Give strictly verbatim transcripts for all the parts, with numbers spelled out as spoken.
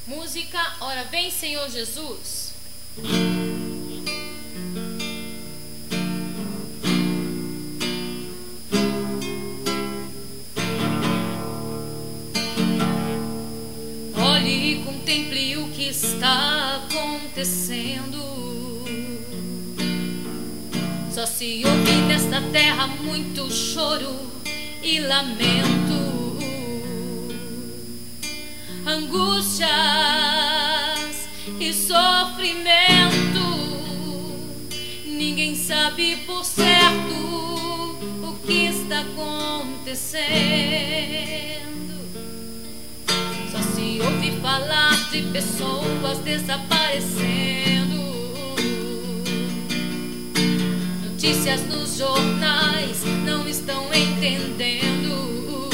Música Ora Vem Senhor Jesus. Olhe e contemple o que está acontecendo. Só se ouve nesta terra muito choro e lamento, angústias e sofrimento. Ninguém sabe por certo o que está acontecendo. Só se ouve falar de pessoas desaparecendo, notícias nos jornais não estão entendendo,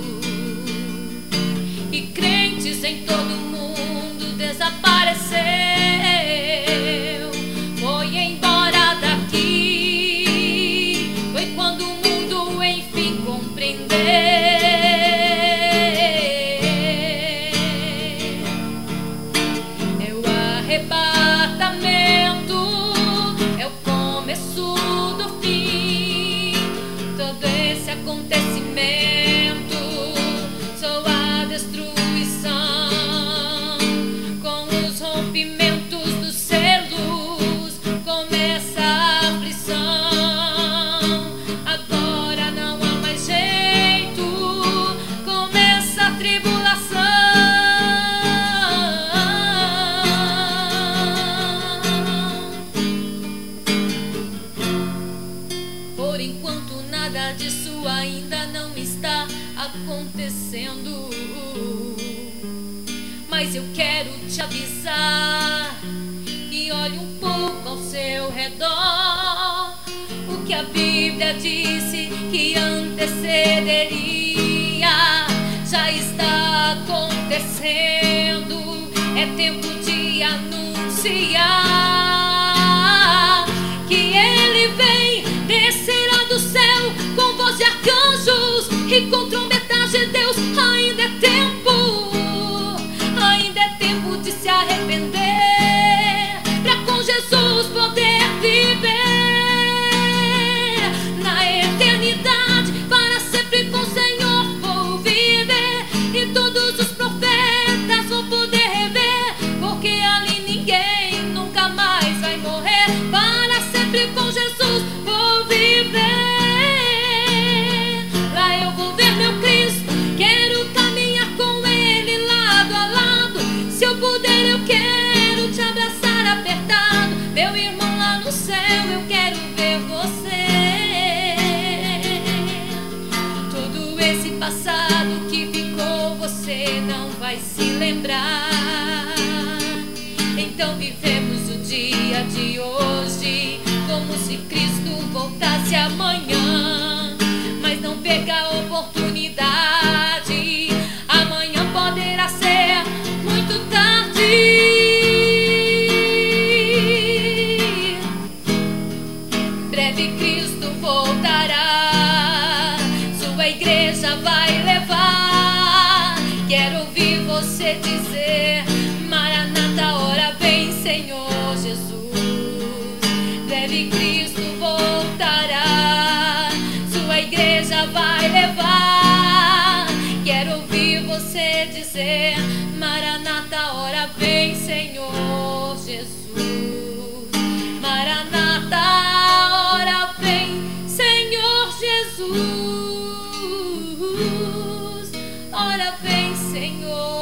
e crentes em todo mundo desapareceu. Foi embora daqui, foi quando o mundo enfim compreendeu. É o arrebatamento, é o começo do fim. Todo esse acontecimento só a destruição. Com os rompimentos dos selos começa a aflição. Agora não há mais jeito, começa a tribulação. Por enquanto nada disso ainda não está acontecendo, mas eu quero te avisar que olhe um pouco ao seu redor. O que a Bíblia disse que antecederia já está acontecendo. É tempo de anunciar que Ele vem, descerá do céu com voz de arcanjos e com trombetas de Deus. Ainda é tempo, ainda é tempo de se arrepender, pra com Jesus poder viver na eternidade. Para sempre com o Senhor vou viver, e todos os profetas vão poder rever, porque ali ninguém nunca mais vai morrer. Para sempre com Jesus vou viver, lá eu vou ver meu Cristo. Quero caminhar com Ele lado a lado. Se eu puder eu quero te abraçar apertado. Meu irmão lá no céu, eu quero ver você. Todo esse passado que ficou você não vai se lembrar. Então vivemos o dia de hoje como se Cristo voltasse amanhã. Mas não perca a oportunidade, amanhã poderá ser muito tarde. Em breve Cristo voltará, sua igreja vai levar. Quero ouvir você dizer: Maranata, ora vem Senhor Jesus. Breve Cristo voltará, sua igreja vai levar. Quero ouvir você dizer: Maranata, ora vem Senhor Jesus. Maranata, ora vem Senhor Jesus. Ora vem Senhor.